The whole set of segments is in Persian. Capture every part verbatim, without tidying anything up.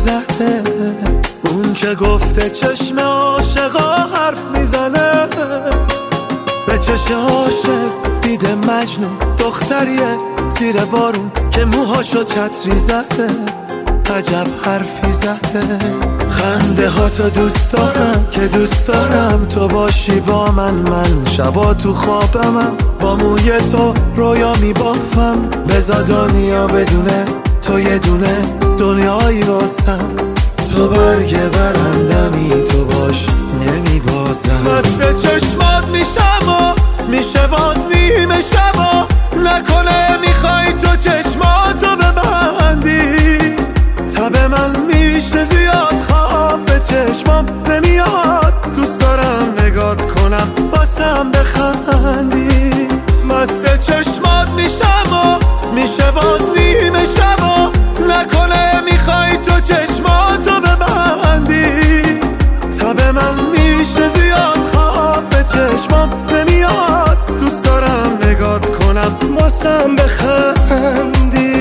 زده، اون که گفته چشم عاشقا حرف میزنه. به چشم عاشق دیده مجنون دختریه زیر بارون که موهاشو چتری زده، عجب حرفی زده. خنده ها تو دوست دارم که دوست دارم تو باشی با من، من شبا تو خوابمم با موی تو رویا میبافم. بزا دنیا بدونه تو یه دونه دنیایی واسم، تو برگ برندمی تو باش نمیبازم. مست چشمات میشم و میشه باز نیمه شبا، نکنه میخوای تو چشماتو ببندی. تب من میشه زیاد خواب به چشمام نمیاد، دوست دارم نگات کنم واسم بخندی. مست چشمات میشم و میشه باز نیمه شبا، نکنه میخوای تو چشماتو ببندی. تب من میشه زیاد خواب به چشمام نمیاد، دوست دارم نگات کنم واسم بخندی.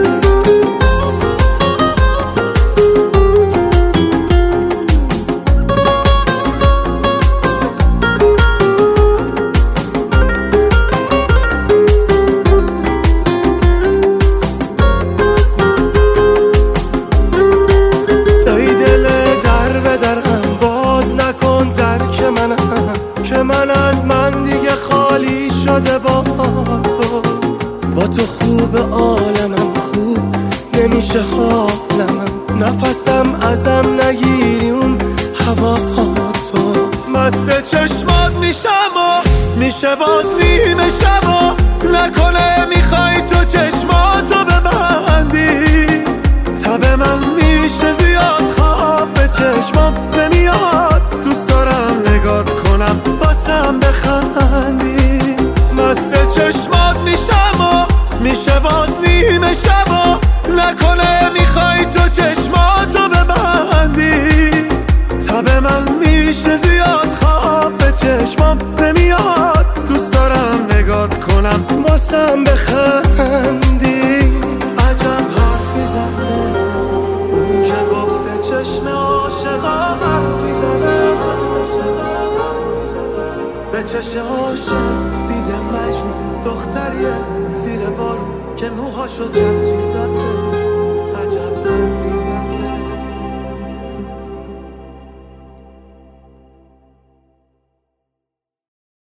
من از من دیگه خالی شده با تو، با تو خوب عالمم خوب نمیشه حالمم، نفسم ازم نگیری اون هوا تو. مست چشمات میشم و میشه باز نیمه شبا، نکنه میخوای تو چشماتو ببندی. تب من میشه زیاد خواب به چشمام نمیاد، دوست دارم نگات کنم واسم بخندی. مست چشمات میشم و میشه باز نیمه شبا، نکنه میخوای تو چشماتو ببندی. تب من میشه زیاد خواب به چشمام نمیاد، دوست دارم نگات کنم واسم بخندی. عجب حرفی زده، اون که گفته چشم عاشقا حرف میزنه. به چشم عاشق بیده مجنون دختریه زیر بارون که موهاشو چتری زده.